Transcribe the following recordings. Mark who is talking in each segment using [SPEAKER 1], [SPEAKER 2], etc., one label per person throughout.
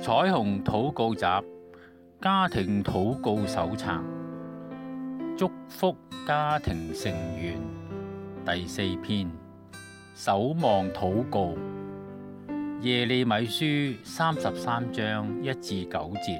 [SPEAKER 1] 彩虹禱告集家庭禱告手冊，祝福家庭成員第4篇，守望禱告。耶利米書33章1至9節。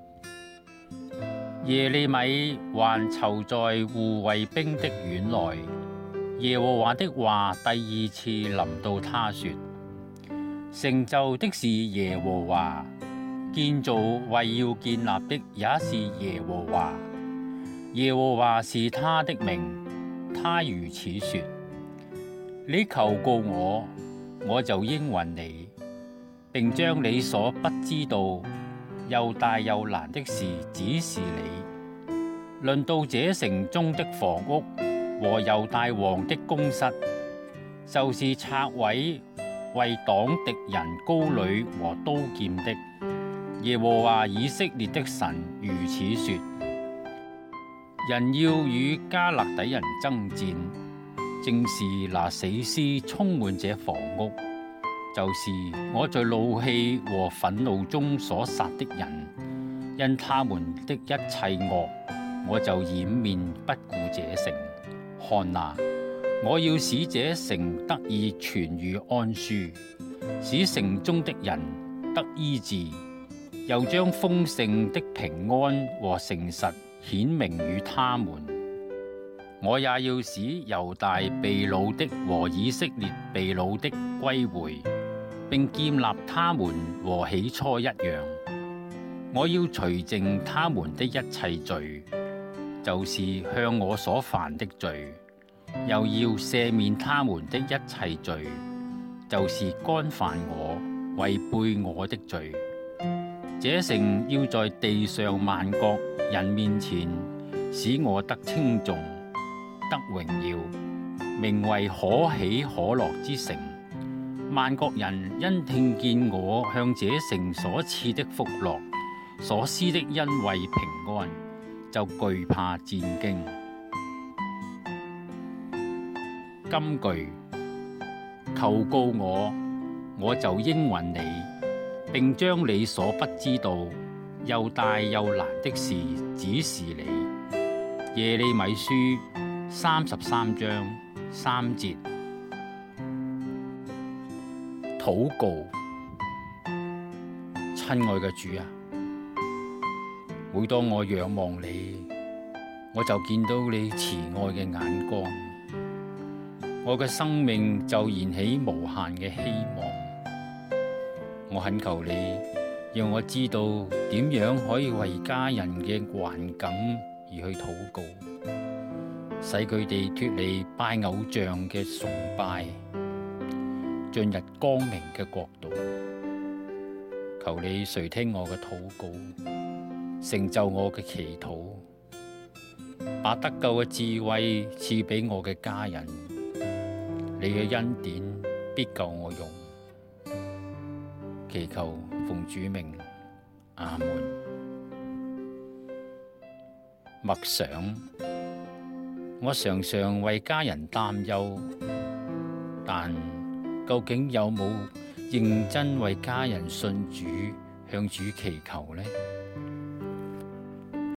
[SPEAKER 1] 耶利米還囚在護衛兵的院內，耶和華的話第2次臨到他說：成就的是耶和華，建造為要建立的也是耶和華。耶和華是他的名，他如此說：你求告我，我就應允你，並將你所不知道又大又難的事指示你。論到這城中的房屋和猶大王的宮室，就是拆毀為擋敵人刀履和刀劍的。耶和華以色列的神如此說：人要與迦勒底人爭戰，正是拿死屍充滿這房屋，就是我在怒氣和憤怒中所殺的人。因他們的一切惡，我就掩面不顧這城。看哪，我要使這城得以痊癒安舒，使城中的人得醫治，又將豐盛的平安和誠實顯明與他們。我也要使猶大被擄的和以色列被擄的歸回，並建立他們和起初一樣。我要除淨他們的一切罪，就是向我所犯的罪，又要赦免他們的一切罪，就是干犯我、違背我的罪。這城要在地上萬國人面前使我得稱頌、得榮耀，名為可喜可樂之城。萬國人因聽見我向這城所賜的福樂、所施的恩惠平安，就懼怕戰驚。金句：求告我，我就應允你，並將你所不知道又大又難的事指示你。耶利米書33章3節。禱告。親愛嘅主啊，每當我仰望你，我就見到你慈愛嘅眼光，我嘅生命就燃起無限嘅希望。我懇求你，讓我知道點樣可以為家人嘅環境而去禱告，使佢哋脫離拜偶像嘅崇拜，進入光明嘅國度。求你垂聽我嘅禱告，成就我嘅祈禱，把得救嘅智慧賜俾我嘅家人。你嘅恩典必夠我用。祈求奉主名，阿門。默想，我常常為家人擔憂，但究竟有冇認真為家人信主，向主祈求呢？